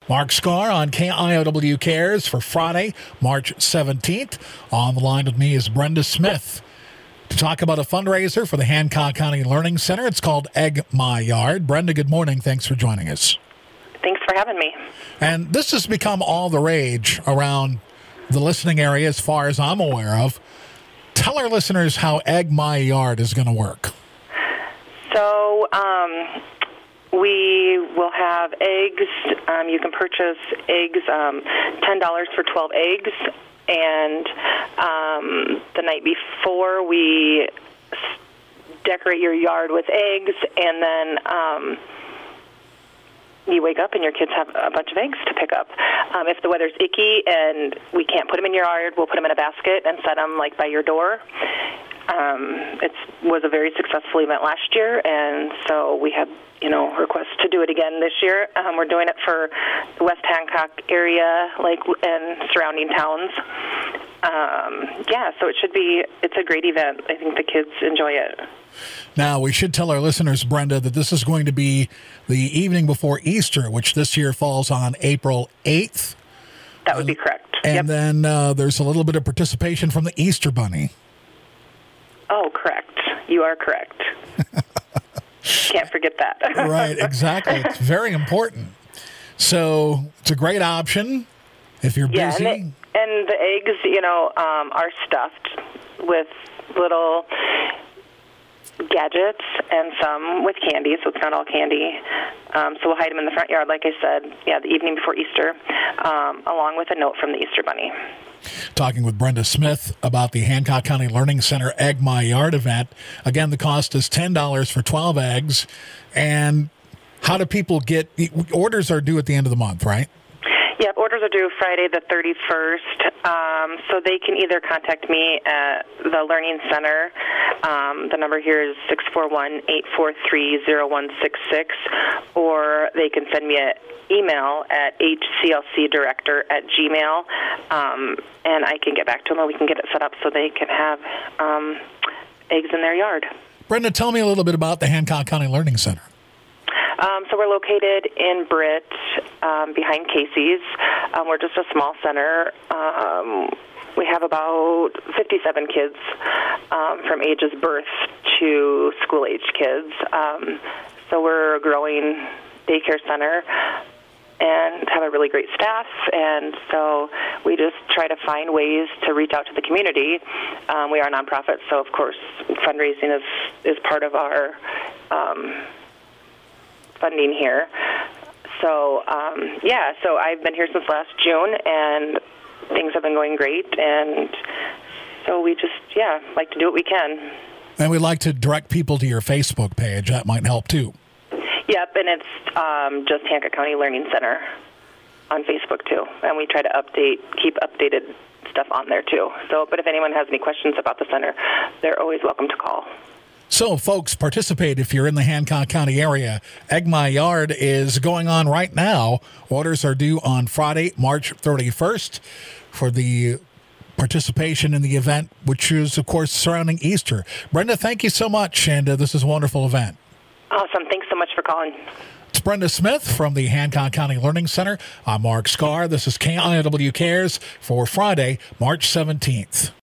Mark Scar on KIOW Cares for Friday, March 17th. On the line with me is Brenda Smith to talk about a fundraiser for the Hancock County Learning Center. It's called Egg My Yard. Brenda, good morning. Thanks for joining us. Thanks for having me. And this has become all the rage around the listening area as far as I'm aware of. Tell our listeners how Egg My Yard is going to work. So, we will have eggs. You can purchase eggs, $10 for 12 eggs. And the night before, we decorate your yard with eggs. And then you wake up and your kids have a bunch of eggs to pick up. If the weather's icky and we can't put them in your yard, we'll put them in a basket and set them by your door. It was a very successful event last year, and so we have, requests to do it again this year. We're doing it for the West Hancock area, and surrounding towns. So it's a great event. I think the kids enjoy it. Now, we should tell our listeners, Brenda, that this is going to be the evening before Easter, which this year falls on April 8th. That would be correct. And then there's a little bit of participation from the Easter Bunny. Oh, correct. You are correct. Can't forget that. Right, exactly. It's very important. So it's a great option if you're busy. Yeah, and the eggs, are stuffed with little gadgets and some with candy, so it's not all candy. So we'll hide them in the front yard, like I said, the evening before Easter, along with a note from the Easter Bunny. Talking with Brenda Smith about the Hancock County Learning Center Egg My Yard event. Again, the cost is $10 for 12 eggs. And how do people get orders are due at the end of the month, right? Yep, orders are due Friday the 31st. So they can either contact me at the Learning Center. The number here is 641-843-0166, or they can send me an email at hclcdirector@gmail, and I can get back to them, and we can get it set up so they can have eggs in their yard. Brenda, tell me a little bit about the Hancock County Learning Center. So we're located in Britt, behind Casey's. We're just a small center. We have about 57 kids from ages birth to school-age kids. So we're a growing daycare center and have a really great staff, and so we just try to find ways to reach out to the community. We are a nonprofit, so of course fundraising is part of our funding here. So, so I've been here since last June, and things have been going great, and so we just, like to do what we can. And we'd like to direct people to your Facebook page. That might help, too. Yep, and it's just Hancock County Learning Center on Facebook, too. And we try to keep updated stuff on there, too. So, but if anyone has any questions about the center, they're always welcome to call. So, folks, participate if you're in the Hancock County area. Egg My Yard is going on right now. Orders are due on Friday, March 31st for the participation in the event, which is, of course, surrounding Easter. Brenda, thank you so much, and this is a wonderful event. Awesome. Thanks so much for calling. It's Brenda Smith from the Hancock County Learning Center. I'm Mark Scar. This is KIOW Cares for Friday, March 17th.